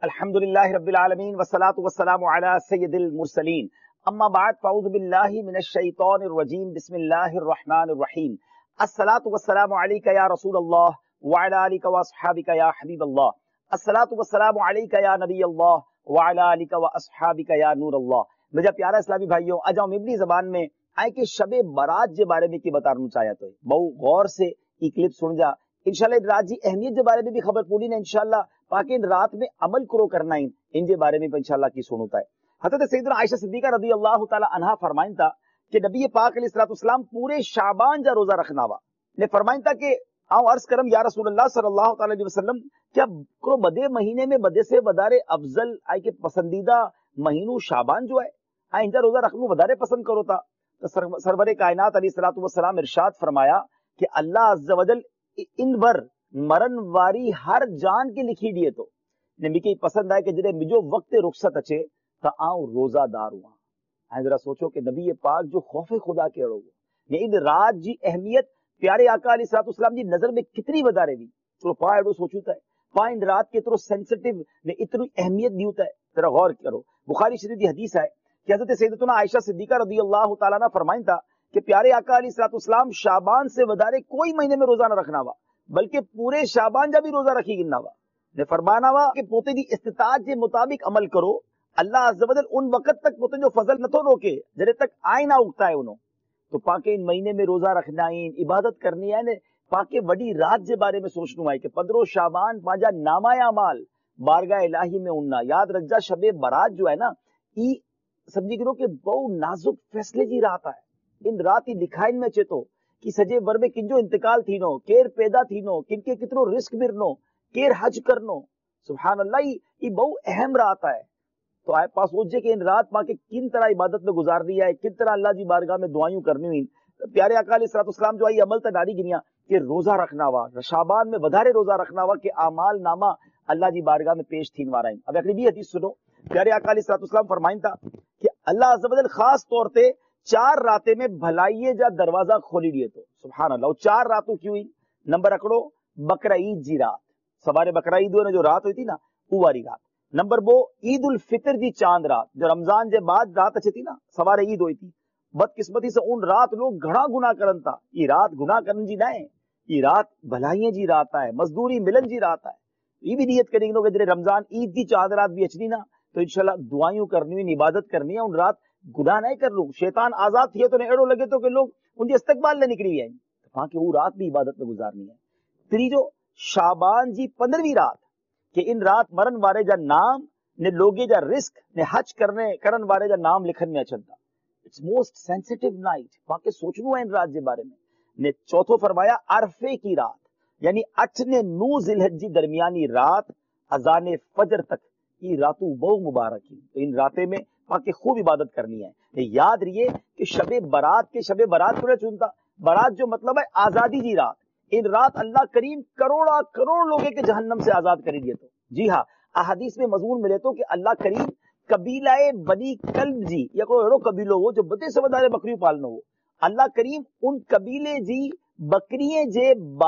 الحمدللہ رب العالمین والصلاة والسلام علی سید المرسلین اما بعد فاعوذ باللہ من الشیطان الرجیم بسم اللہ الرحمن الرحیم الصلاة والسلام علیک یا رسول اللہ وعلی آلک واصحابک یا حبیب اللہ الصلاة والسلام علیک یا نبی اللہ وعلی آلک واصحابک یا نور اللہ۔ مجھے پیارا اسلامی بھائیوں آج ہم ابنی زبان میں آئے کہ شب برات کے بارے میں کی بتانا چاہیا تو بہو غور سے یہ کلپ سن جا انشاءاللہ رات جی اہمیت کے بارے میں بھی خبر پوری نے انشاءاللہ پاکہ رات میں عمل کرو کرنا ان کے بارے میں انشاءاللہ کی سنوتا ہے۔ حضرت سیدنا عائشہ صدیقہ رضی اللہ تعالی عنہا فرمائن تھا کہ نبی پاک علیہ الصلوۃ والسلام پورے شعبان جا روزہ رکھنا وا نے فرمائن تھا کہ آؤ عرض کرم یا رسول اللہ صلی اللہ تعالی علیہ وسلم کیا کرو بدے مہینے میں بدے سے بدارے افضل آئے کہ پسندیدہ مہینو شعبان جو ہے آئے انجا روزہ رکھنو بدارے پسند کرو تا سرور کائنات علیہ الصلوۃ والسلام ارشاد فرمایا کہ اللہ عز و جل ان بر مرن واری ہر جان کے لکھی دیے تو نبی کی پسند آئے کہ جڑے مجھو وقت رخصت اچے تا آؤں روزہ دار ہوا۔ ذرا سوچو کہ نبی پاک جو خوف خدا کے اڑو یہ ان رات جی اہمیت پیارے آقا علیہ الصلوۃ والسلام جی نظر میں کتنی بدارے بھی تو پا اڑو سوچوتا ہے پا ان رات کے اترو سینسٹیو نے اتنی اہمیت دیوتا ہے۔ ذرا غور کرو بخاری شریف کی حدیث ہے کہ حضرت سیدتنا عائشہ صدیقہ رضی اللہ تعالیٰ عنہ فرمائن تھا کہ پیارے آقا علیہ الصلوۃ والسلام شعبان سے بدارے کوئی مہینے میں روزہ نہ رکھنا وا بلکہ پورے شعبان جا بھی روزہ رکھی گننا وا نے فرمانا وا کہ پوتے دی استطاعت کے مطابق عمل کرو اللہ عز و جل ان وقت تک پوتے جو فضل نہ تو روکے جڑے تک آئے نہ اگتا ہے انہوں تو پاکے ان مہینے میں روزہ رکھنا ہے عبادت کرنی ہے نے پاکے وڈی رات کے بارے میں سوچنا ہے کہ 15 شعبان پانجا نامہ اعمال بارگاہ الہی میں اننا یاد رکھ جا شب برات جو ہے نا ای سمجھی کرو کہ بہو نازک فیصلے جی رات ہے ان رات ہی دکھائن میں چیتو کہ سجے ور میں کنجو انتقال تھینو کیر پیدا تھینو کن کے کتنو رزق برنو کیر حج کرنو سبحان اللہ یہ بہو اہم رات ہے تو آئے پاس سوچے کہ ان رات ماں کے کن طرح عبادت میں گزار دیا ہے کن طرح اللہ جی بارگاہ میں دعائیں کرنی ہوئی پیارے آقا علیہ الصلوۃ والسلام جو آئی عمل تا ناری گنیا کہ روزہ رکھنا وا شعبان میں بدارے روزہ رکھنا وا کہ اعمال نامہ اللہ جی بارگاہ میں پیش تھین وارا اب اگلی بھی حدیث سنو پیارے آقا علیہ الصلوۃ والسلام فرمائن تھا کہ اللہ عز و جل خاص طور تے 4 راتیں میں بھلائیے جا دروازہ کھولی دیے تو سبحان اللہ وہ 4 راتوں کی ہوئی نمبر اکڑو بقرہ عید جی رات سوارے بقرہ عید جو رات ہوئی تھی نا وہ واری رات نمبر 2 عید الفطر جی چاند رات جو رمضان جے بعد رات اچھی تھی نا سوارے عید ہوئی تھی بدقسمتی سے ان رات لوگ گھڑا گناہ کرن تھا یہ رات گناہ کرن جی نہ ہے یہ رات بھلائیاں جی رات ہے مزدوری ملن جی رات ہے یہ بھی نیت کریں گے کہ رمضان عید کی چاند رات بھی اچھی نا تو انشاءاللہ دعائیں کرنی ہوئی عبادت کرنی ہے ان رات گناہ نہیں کر لوں شیطان آزاد تھے تو ایڑو لگے تو کہ لوگ ان کی استقبال لے نکلی ہے وہاں کہ وہ رات بھی عبادت میں گزارنی ہے۔ تیجو شعبان جی 15ویں رات کہ ان رات مرن وارے جا نام نے لوگے جا رزق نے حج کرن وارے جا نام لکھن میں اچھتا اٹس موسٹ سینسٹیو نائٹ وہاں کے سوچنو ہے ان رات کے بارے میں نے چوتھو فرمایا عرفے کی رات یعنی 8 نے 9 ذی الحجہ جی درمیانی رات اذان فجر تک یہ راتوں بہت مبارک ہی تو ان راتیں میں باقی خوب عبادت کرنی ہے۔ یاد رہیے کہ شب برات کو چنتا برات جو مطلب ہے آزادی جی رات ان رات اللہ کریم کروڑ لوگوں کے جہنم سے آزاد کری دیے تو جی ہاں احادیث میں مضمون ملے تو کہ اللہ کریم قبیلہ بنی کلب جی یا کوئی ایڑو قبیلو ہو جو بدے سے بدارے بکری پالنا ہو اللہ کریم ان قبیلے جی بکریے جے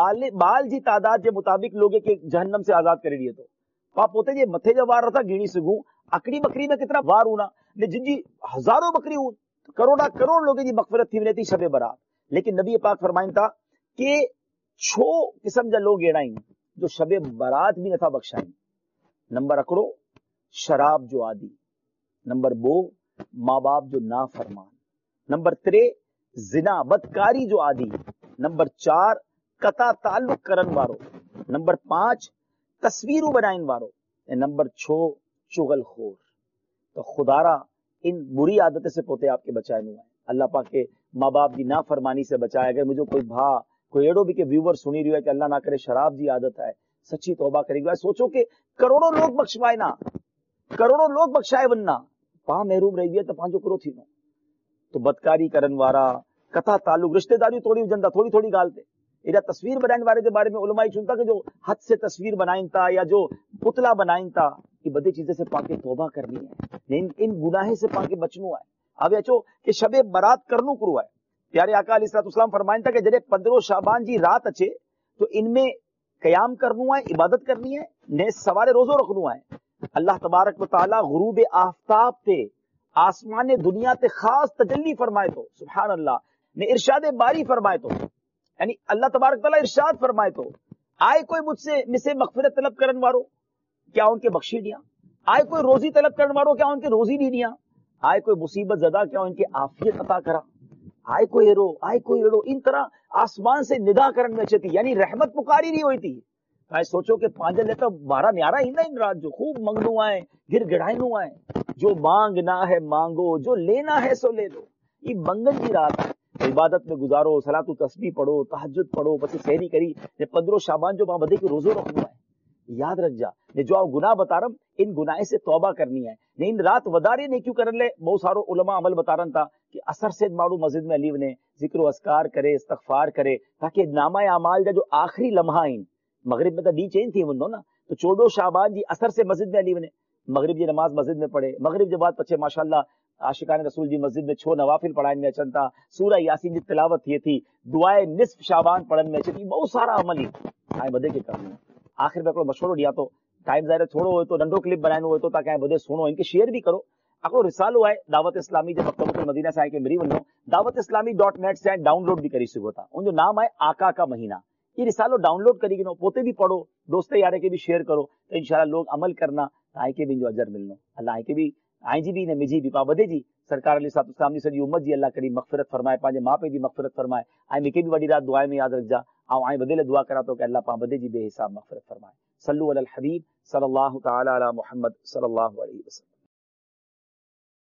بال جی تعداد کے مطابق لوگوں کے جہنم سے آزاد کری دیے تو پاپ ہوتے جے متھے جا وار رہا تھا گھڑی سگوں اکڑی بکری میں کتنا وار ہونا جن جی ہزاروں بکری ہوں کروڑ لوگوں کی مغفرت تھی تھی شب برات لیکن نبی پاک فرمائن تھا کہ 6 قسم جا لوگ ایڑائیں جو شب برات بھی نہ تھا بخشائیں نمبر اکڑو شراب جو عادی نمبر 2 ماں باپ جو نافرمان نمبر 3 زنا بدکاری جو عادی نمبر 4 قطع تعلق کرن وارو نمبر 5 تصویروں بنائن وارو نمبر 6 چغل خور تو خدارا ان بری عادتیں سے پوتے آپ کے بچائے نو ہے اللہ پاک کے ماں باپ کی نافرمانی سے بچائے اگر مجھے کوئی بھا کوئی ایڑو بھی کہ ویور سنی رہی ہے کہ اللہ نہ کرے شراب جی عادت ہے سچی توبہ کرے گا سوچو کہ کروڑوں لوگ بخشوائے نا کروڑوں لوگ بخشائے بننا پا محروم رہی ہے تو پانچو کرو تھی نو تو بدکاری کرن وارا قطع تعلق رشتہ داری توڑی جندا تھوڑی گالتے ایڈا تصویر بنائن والے کے بارے میں علماء چنتا کہ جو حد سے تصویر بنائن تا یا جو پتلا بنائن تا یہ بدی چیزیں سے پاکے توبہ کرنی ہے ان گناہ سے پاکے بچنو ہے اب اچھو کہ شب برات کرنو کرو ہے پیارے آقا علیہ الصلوۃ والسلام فرمائن تھا کہ جڑے 15 شعبان جی رات اچھے تو ان میں قیام کرنو ہے عبادت کرنی ہے نے سوارے روزو رکھنو ہے اللہ تبارک و تعالی غروب آفتاب تے آسمان دنیا تے خاص تجلی فرمائے تو سبحان اللہ نے ارشاد باری فرمائے تو یعنی اللہ تبارک تعالی ارشاد فرمائے تو آئے کوئی مجھ سے مغفرت طلب کرن وارو کیا ان کے بخشی دیا، آئے کوئی روزی طلب کرن وارو کیا ان کے روزی نہیں دیا، آئے کوئی مصیبت زدہ کیا ان کے عافیت عطا کرا، آئے کوئی ایرو آئے کوئی ایرو، ان طرح آسمان سے ندا کرن میں چتی یعنی رحمت پکاری نہیں ہوئی تھی. سوچو کہ پانچ لیتا بارہ نیارا ہی ان رات جو خوب منگنو آئے گر گڑائنو آئے، جو مانگنا ہے مانگو، جو لینا ہے سو لے لو. یہ منگن کی رات ہے، عبادت میں گزارو، صلاۃ و تسبیح پڑھو، تہجد پڑھو، پچھے سحری کری 15 شعبان جو وہاں بدے کے روزو رکھنا ہے. یاد رکھ جا نے جو گناہ بتا رہا ہوں ان گناہ سے توبہ کرنی ہے. نے ان رات ودارے نے کیوں کرن لے بہت سارو علماء عمل بتا رہا تھا کہ اثر سے مارو مسجد میں علیو نے ذکر و اذکار کرے، استغفار کرے، تاکہ نامہ اعمال جو آخری لمحہ ہیں مغرب میں تو ڈی چینج تھی منو نا، تو 14 شعبان جی اثر سے مسجد میں علیو نے مغرب جی نماز مسجد میں پڑھے، مغرب کے بعد پچھے ماشاءاللہ عاشقان رسول جی مسجد میں 6 نوافل پڑھائن میں اچن تھا، سورہ یاسین کی تلاوت تھی تھی، دعائے نصف شعبان پڑھن میں اچھی بہت سارا عمل ہی آئے بدے کے کرنے. آخر میں مشورہ دیا تو ٹائم ظاہر تھوڑو ہوئے تو ننڈو کلپ بنائنو ہوئے تو تاکہ بدے سنو ان کے شیئر بھی کرو. اکڑو رسالو ہے دعوت اسلامی جو مکتبۃ المدینہ سے آئے کہ میری ونو دعوت اسلامی .net سے ڈاؤن لوڈ بھی کری سکو تھا. ان جو نام ہے آقا کا مہینہ، یہ رسالو ڈاؤن لوڈ کری گنو پوتے بھی پڑھو، دوست یارے کے بھی شیئر کرو تو انشاءاللہ لوگ عمل کرنا آئے کے بھی جو اجر ملنو. اللہ آئے کے بھی آئیں جی بھی نے مجھے بھی پابدے جی سرکار علیہ صاحب اسلام سجی امت جی اللہ کریم مغفرت فرمائے، پانچے ماں پہ جی مغفرت فرمائے. آئیں مکے بھی بڑی رات دعائیں میں یاد رکھ جا آئیں بدلے دعا کرا تو کہ اللہ پابدے جی بے حساب مغفرت فرمائے. صلو علی الحبیب صلی اللہ تعالی علی محمد صلی اللہ علیہ وسلم.